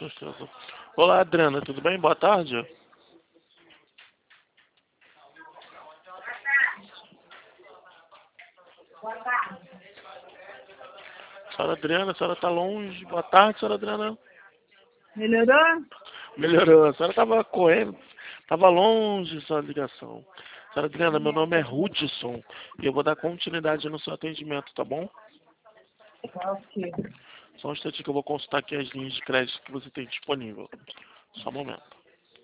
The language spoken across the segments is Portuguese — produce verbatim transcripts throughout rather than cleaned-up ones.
certeza. Olá, Adriana, tudo bem? Boa tarde. Boa tarde. Senhora Adriana, a senhora está longe. Boa tarde, senhora Adriana. Melhorou? Melhorou. A senhora estava correndo, estava longe sua ligação. Senhora Adriana, meu nome é Hudson e eu vou dar continuidade no seu atendimento, tá bom? Tá ok. Só um instante que eu vou consultar aqui as linhas de crédito que você tem disponível. Só um momento.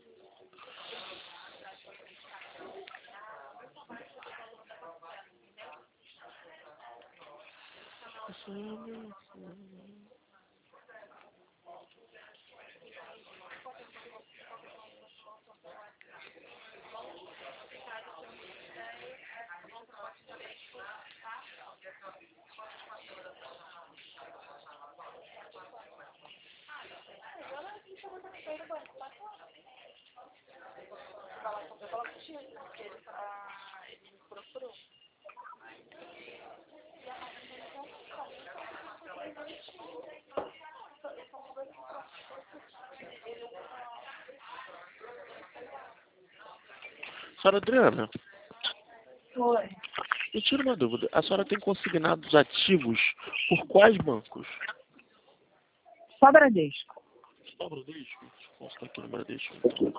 Senhora Adriana, Foi. eu tiro uma dúvida. A senhora tem consignados ativos por quais bancos? Só Bradesco. Só Bradesco? Deixa eu consultar aqui no Bradesco. Então.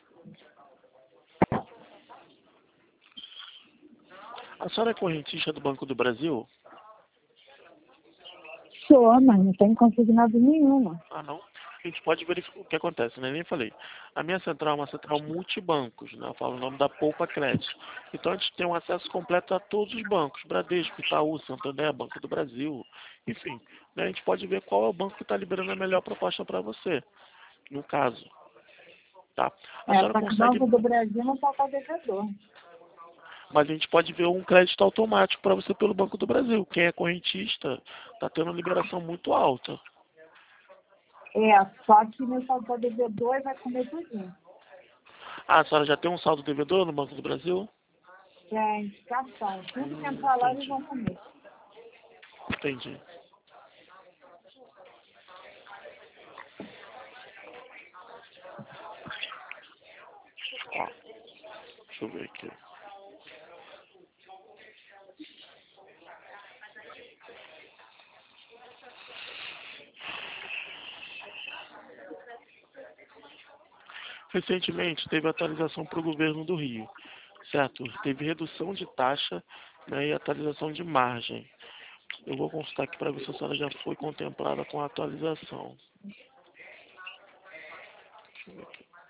A senhora é correntista do Banco do Brasil? Sou, mas não tem consignado nenhuma. Ah, não? A gente pode verificar o que acontece, né? Nem falei. A minha central é uma central multibancos, né? Eu falo o nome da Poupa Crédito. Então a gente tem um acesso completo a todos os bancos. Bradesco, Itaú, Santander, Banco do Brasil. Enfim, né? A gente pode ver qual é o banco que está liberando a melhor proposta para você, no caso. Tá? A É, senhora só que o consegue... Banco do Brasil não toca devedor. Mas a gente pode ver um crédito automático para você pelo Banco do Brasil. Quem é correntista está tendo uma liberação muito alta. É, só que meu saldo devedor vai comer tudinho. Ah, a senhora já tem um saldo devedor no Banco do Brasil? É indicação. Tudo que Hum, entrar lá eles entendi. vão comer. Entendi. Ó, deixa eu ver aqui. Recentemente teve atualização para o governo do Rio, certo? Teve redução de taxa, né, e atualização de margem. Eu vou consultar aqui para ver se a senhora já foi contemplada com a atualização. Deixa eu ver aqui.